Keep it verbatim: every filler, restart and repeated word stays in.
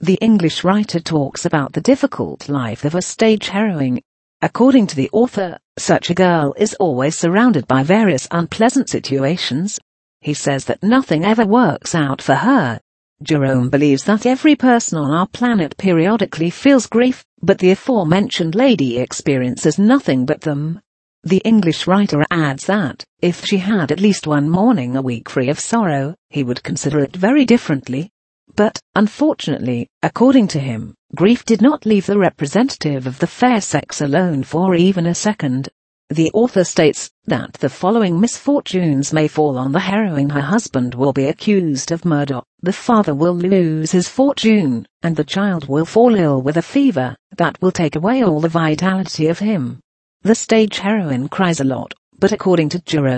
The English writer talks about the difficult life of a stage heroine. According to the author, such a girl is always surrounded by various unpleasant situations. He says that nothing ever works out for her. Jerome believes that every person on our planet periodically feels grief, but the aforementioned lady experiences nothing but them. The English writer adds that, if she had at least one morning a week free of sorrow, he would consider it very differently. But, unfortunately, according to him, grief did not leave the representative of the fair sex alone for even a second. The author states that the following misfortunes may fall on the heroine. Her husband will be accused of murder, the father will lose his fortune, and the child will fall ill with a fever that will take away all the vitality of him. The stage heroine cries a lot, but according to Jerome,